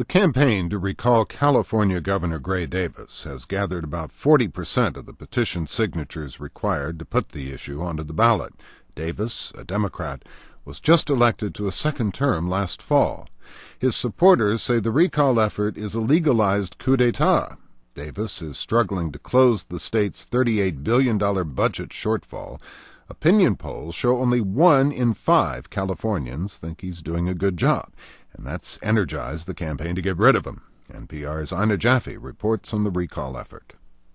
The campaign to recall California Governor Gray Davis has gathered about 40% of the petition signatures required to put the issue onto the ballot. Davis, a Democrat, was just elected to a second term last fall. His supporters say the recall effort is a legalized coup d'etat. Davis is struggling to close the state's $38 billion budget shortfall. Opinion polls show only 1 in 5 Californians think he's doing a good job, and that's energized the campaign to get rid of him. NPR's Ina Jaffe reports on the recall effort.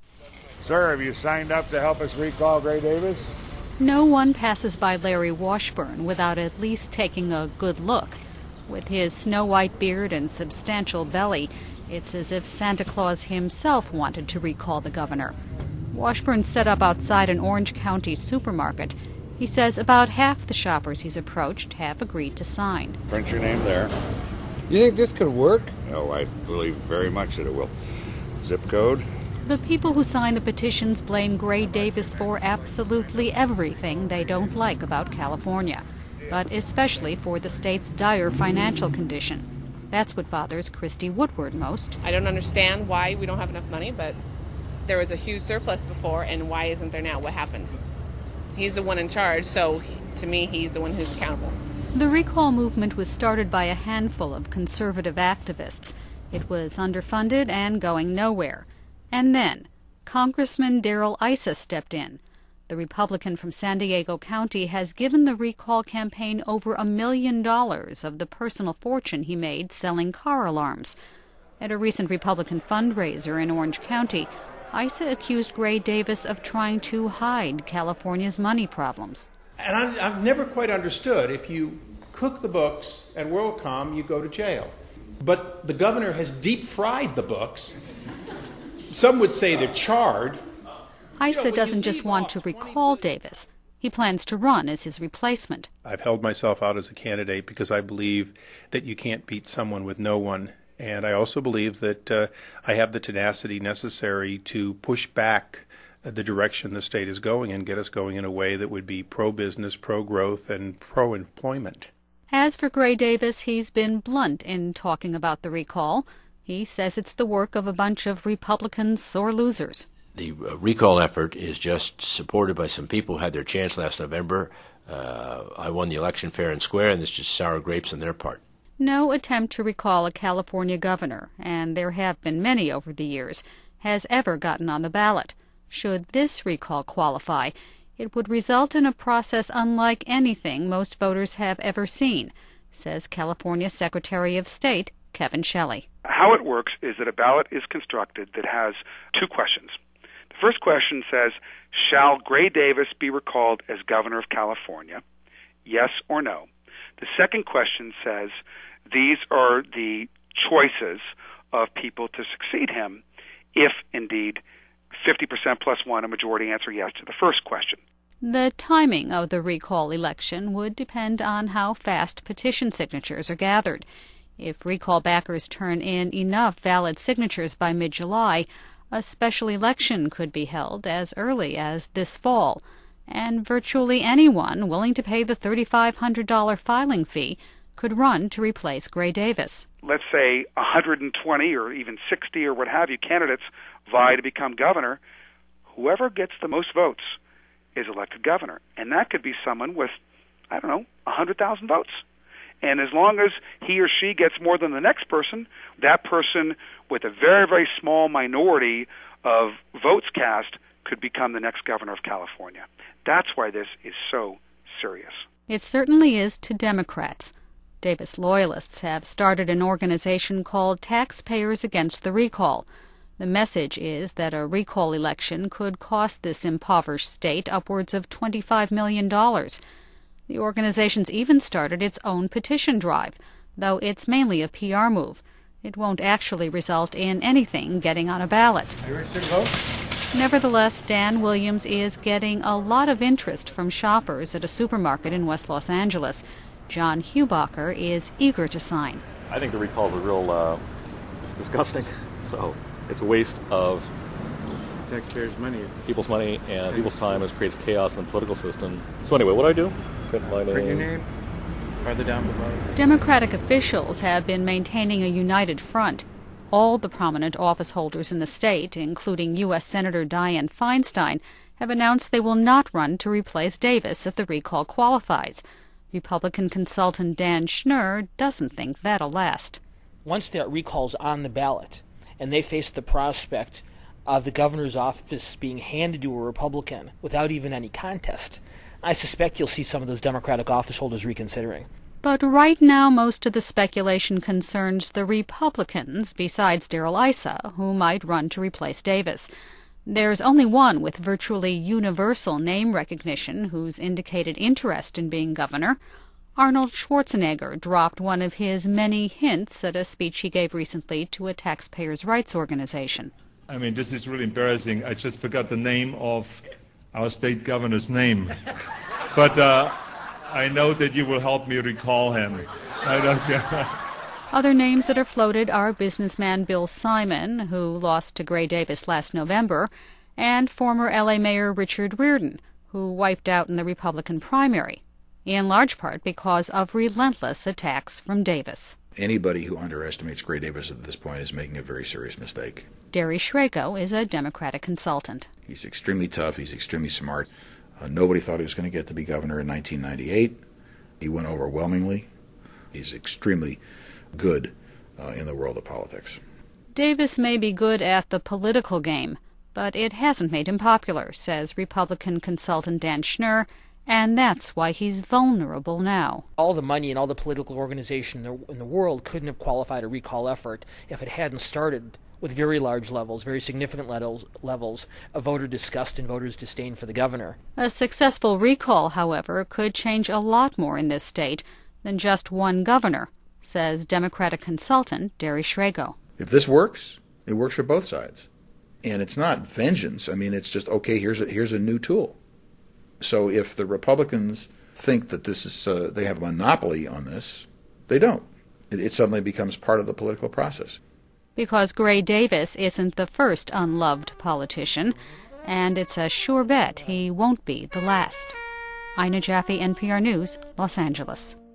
Sir, have you signed up to help us recall Gray Davis? No one passes by Larry Washburn without at least taking a good look. With his snow-white beard and substantial belly, it's as if Santa Claus himself wanted to recall the governor. Washburn set up outside an Orange County supermarket. He says about half the shoppers he's approached have agreed to sign. Print your name there. You think this could work? Oh, I believe very much that it will. Zip code? The people who sign the petitions blame Gray Davis for absolutely everything they don't like about California, but especially for the state's dire financial condition. That's what bothers Christy Woodward most. I don't understand why we don't have enough money, but there was a huge surplus before, and why isn't there now? What happened? He's the one in charge, so to me, he's the one who's accountable. The recall movement was started by a handful of conservative activists. It was underfunded and going nowhere. And then, Congressman Darrell Issa stepped in. The Republican from San Diego County has given the recall campaign over $1 million of the personal fortune he made selling car alarms. At a recent Republican fundraiser in Orange County, Issa accused Gray Davis of trying to hide California's money problems. And I've never quite understood, if you cook the books at WorldCom, you go to jail. But the governor has deep-fried the books. Some would say they're charred. Issa doesn't just want to recall Davis. He plans to run as his replacement. I've held myself out as a candidate because I believe that you can't beat someone with no one. And I also believe that I have the tenacity necessary to push back the direction the state is going and get us going in a way that would be pro-business, pro-growth, and pro-employment. As for Gray Davis, he's been blunt in talking about the recall. He says it's the work of a bunch of Republican sore losers. The recall effort is just supported by some people who had their chance last November. I won the election fair and square, and it's just sour grapes on their part. No attempt to recall a California governor, and there have been many over the years, has ever gotten on the ballot. Should this recall qualify, it would result in a process unlike anything most voters have ever seen, says California Secretary of State Kevin Shelley. How it works is that a ballot is constructed that has 2 questions. The first question says, shall Gray Davis be recalled as governor of California? Yes or no. The second question says, these are the choices of people to succeed him if, indeed, 50% plus 1, a majority answer yes to the first question. The timing of the recall election would depend on how fast petition signatures are gathered. If recall backers turn in enough valid signatures by mid-July, a special election could be held as early as this fall, and virtually anyone willing to pay the $3,500 filing fee could run to replace Gray Davis. Let's say 120 or even 60 or what have you candidates vie to become governor. Whoever gets the most votes is elected governor, and that could be someone with, 100,000 votes. And as long as he or she gets more than the next person, that person with a very, very small minority of votes cast could become the next governor of California. That's why this is so serious. It certainly is to Democrats. Davis loyalists have started an organization called Taxpayers Against the Recall. The message is that a recall election could cost this impoverished state upwards of $25 million. The organization's even started its own petition drive, though it's mainly a PR move. It won't actually result in anything getting on a ballot. Are you ready to vote? Nevertheless, Dan Williams is getting a lot of interest from shoppers at a supermarket in West Los Angeles. John Hubacher is eager to sign. I think the recall is it's disgusting. So it's a waste of Taxpayers' money. People's money and people's time. It creates chaos in the political system. So anyway, what do? Print my name. Print your name. farther down below. Democratic officials have been maintaining a united front. All the prominent office holders in the state, including U.S. Senator Dianne Feinstein, have announced they will not run to replace Davis if the recall qualifies. Republican consultant Dan Schnur doesn't think that'll last. Once that recall's on the ballot and they face the prospect of the governor's office being handed to a Republican without even any contest, I suspect you'll see some of those Democratic office holders reconsidering. But right now most of the speculation concerns the Republicans, besides Darrell Issa, who might run to replace Davis. There's only one with virtually universal name recognition who's indicated interest in being governor. Arnold Schwarzenegger dropped one of his many hints at a speech he gave recently to a taxpayers' rights organization. I mean, this is really embarrassing. I just forgot the name of our state governor's name. But I know that you will help me recall him. Other names that are floated are businessman Bill Simon, who lost to Gray Davis last November, and former L.A. Mayor Richard Riordan, who wiped out in the Republican primary, in large part because of relentless attacks from Davis. Anybody who underestimates Gray Davis at this point is making a very serious mistake. Derry Shrego is a Democratic consultant. He's extremely tough. He's extremely smart. Nobody thought he was going to get to be governor in 1998. He won overwhelmingly. He's extremely good in the world of politics. Davis may be good at the political game, but it hasn't made him popular, says Republican consultant Dan Schnur, and that's why he's vulnerable now. All the money and all the political organization in the world couldn't have qualified a recall effort if it hadn't started with very large levels, very significant levels of voter disgust and voters' disdain for the governor. A successful recall, however, could change a lot more in this state than just one governor, says Democratic consultant Derry Shrego. If this works, it works for both sides. And it's not vengeance. I mean, it's just, okay, here's a new tool. So if the Republicans think that this is they have a monopoly on this, they don't. It suddenly becomes part of the political process. Because Gray Davis isn't the first unloved politician, and it's a sure bet he won't be the last. Ina Jaffe, NPR News, Los Angeles.